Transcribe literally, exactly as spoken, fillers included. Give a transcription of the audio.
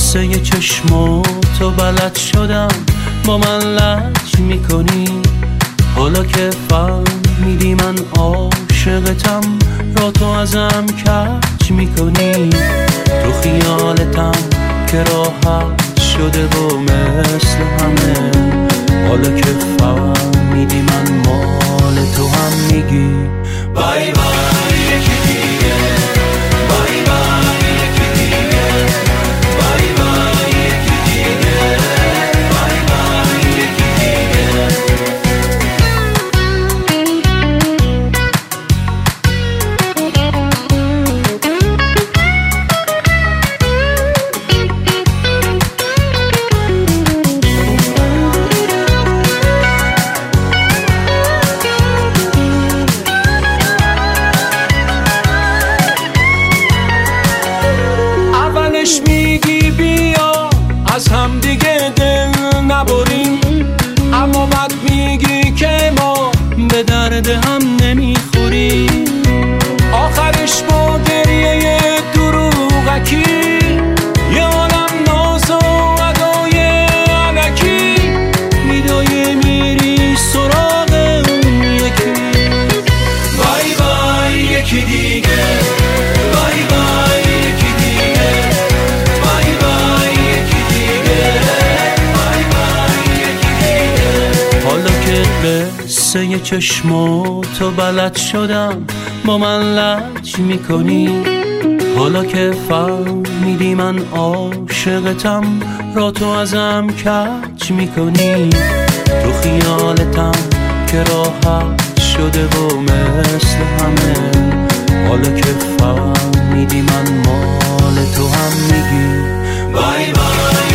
قصه چشماتو بلد شدم، با من لج میکنی. حالا که فهمیدی من عاشقتم، را تو ازم کج میکنی. تو خیالتم که راحت شده و مثل همه، حالا که فهمیدی من مال تو هم میگی بای بای یکی دیگه، بای بای یکی دیگه، بای بای یکی دیگه، بای بای یکی دیگه. میگی بیا از هم دیگه دل نبریم، اما بعد میگی که ما به درد هم نمیخوریم. آخرش با گریه دروغکی، یه عالم ناز و ادای علکی، میدای میری سراغ اون یکی. بای بای یکی دیگه، بای بای یکی دیگه، بای بای یکی دیگه، بای بای یکی دیگه. حالا که قصه چشماتو بلد شدم، با من لج میکنی. حالا که فهمیدی من عاشقتم، را تو ازم کج میکنی. تو خیالتم که راحت شده و مثل همه، حالا که فهمیدی من مال تو هم میگی بای بای.